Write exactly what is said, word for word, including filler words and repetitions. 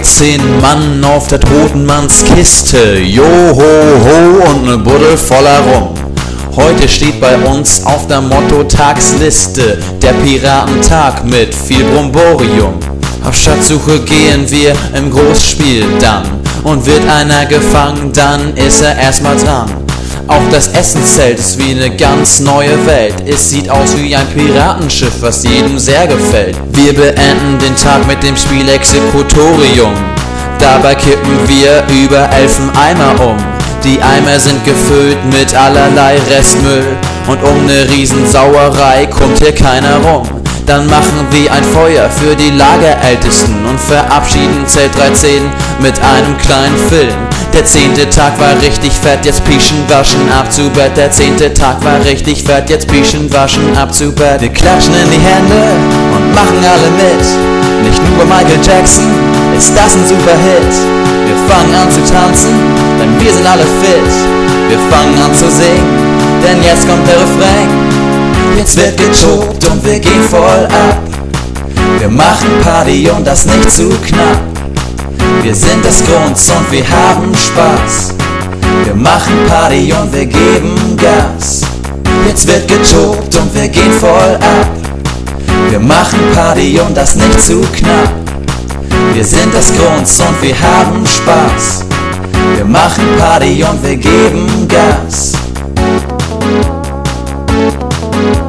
Zehn Mann auf der Totenmanns Kiste, jo ho ho und ne Buddel voller Rum. Heute steht bei uns auf der Motto-Tagsliste der Piratentag mit viel Bromborium. Auf Schatzsuche gehen wir im Großspiel dann, und wird einer gefangen, dann ist er erstmal dran. Auch das Essenszelt ist wie eine ganz neue Welt. Es sieht aus wie ein Piratenschiff, was jedem sehr gefällt. Wir beenden den Tag mit dem Spiel Exekutorium. Dabei kippen wir über Elfeneimer um. Die Eimer sind gefüllt mit allerlei Restmüll, und um ne Riesensauerei kommt hier keiner rum. Dann machen wir ein Feuer für die Lagerältesten und verabschieden Zelt dreizehn mit einem kleinen Film. Der zehnte Tag war richtig fett, jetzt pischen, waschen, ab zu Bett. Der zehnte Tag war richtig fett, jetzt pischen, waschen, ab zu Bett. Wir klatschen in die Hände und machen alle mit. Nicht nur bei Michael Jackson ist das ein super Hit. Wir fangen an zu tanzen, denn wir sind alle fit. Wir fangen an zu singen, denn jetzt kommt der Refrain. Jetzt wird getobt und wir gehen voll ab. Wir machen Party und das nicht zu knapp. Wir sind des Grunds und wir haben Spaß. Wir machen Party und wir geben Gas. Jetzt wird getobt und wir gehen voll ab. Wir machen Party und das nicht zu knapp. Wir sind des Grunds und wir haben Spaß. Wir machen Party und wir geben Gas.